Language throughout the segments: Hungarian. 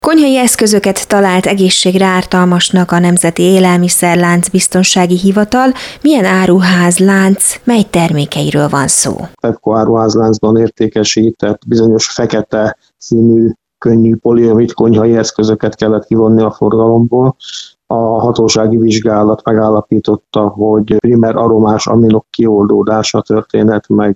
Konyhai eszközöket talált egészségre ártalmasnak a Nemzeti Élelmiszerlánc Biztonsági Hivatal. Milyen áruházlánc, mely termékeiről van szó? Pepco áruházláncban értékesített bizonyos fekete színű, könnyű poliamid konyhai eszközöket kellett kivonni a forgalomból. A hatósági vizsgálat megállapította, hogy primer aromás aminok kioldódása történhet meg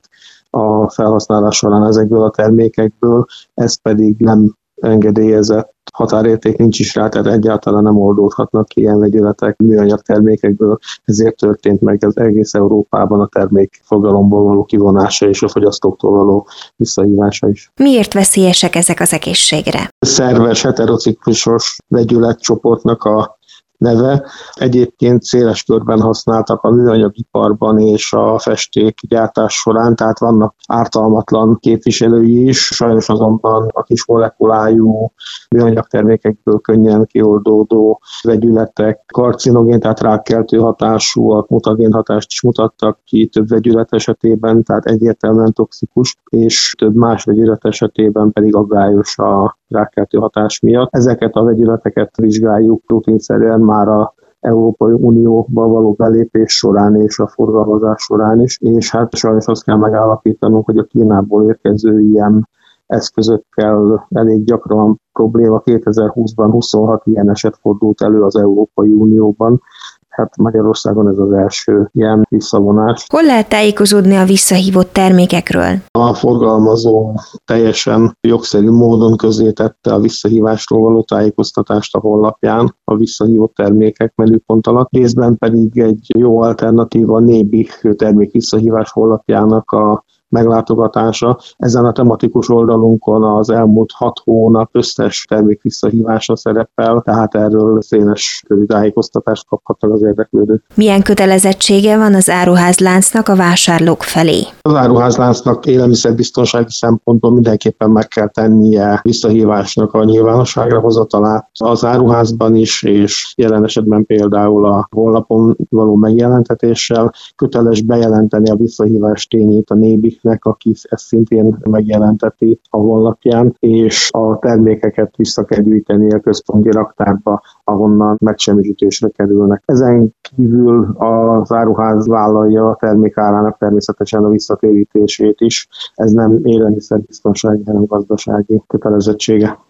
a felhasználás során ezekből a termékekből, ez pedig nem engedélyezett, határérték nincs is rá, tehát egyáltalán nem oldódhatnak ki ilyen vegyületek műanyag termékekből, ezért történt meg az egész Európában a termékforgalomból való kivonása és a fogyasztóktól való visszahívása is. Miért veszélyesek ezek az egészségre? Szerves, heterociklusos vegyületcsoportnak a neve. Egyébként széles körben használtak a műanyagiparban és a festékgyártás során, tehát vannak ártalmatlan képviselői is, sajnos azonban a kis molekulájú műanyag termékekből könnyen kioldódó vegyületek karcinogén, tehát rákkeltő hatásúak, mutagén hatást is mutattak ki több vegyület esetében, tehát egyértelműen toxikus, és több más vegyület esetében pedig aggályos a rákkeltő hatás miatt. Ezeket a vegyületeket vizsgáljuk rutinszerűen már a Európai Unióba való belépés során és a forgalmazás során is, és hát sajnos azt kell megállapítanunk, hogy a Kínából érkező ilyen eszközökkel elég gyakran probléma. 2020-ban 26 ilyen eset fordult elő az Európai Unióban. Hát Magyarországon ez az első ilyen visszavonás. Hol lehet tájékozódni a visszahívott termékekről? A forgalmazó teljesen jogszerű módon közzétette a visszahívásról való tájékoztatást a honlapján, a visszahívott termékek menüpont alatt. Részben pedig egy jó alternatíva a Nébih termék visszahívás honlapjának a meglátogatása. Ezen a tematikus oldalunkon az elmúlt 6 hónap összes termék visszahívása szerepel, tehát erről széles körű tájékoztatást kaphatnak az érdeklődők. Milyen kötelezettsége van az áruházláncnak a vásárlók felé? Az áruházláncnak élelmiszerbiztonsági szempontból mindenképpen meg kell tennie visszahívásnak a nyilvánosságra hozatalát az áruházban is, és jelen esetben például a honlapon való megjelentetéssel köteles bejelenteni a visszahívás tényét a Nébihnek, aki ezt szintén megjelenteti a honlapján, és a termékeket vissza kell gyűjteni a központi raktárba, ahonnan megsemmisítésre kerülnek. Ezen kívül az áruház vállalja a termék árának természetesen a visszatérítését is. Ez nem élelmiszerbiztonsági, hanem gazdasági kötelezettsége.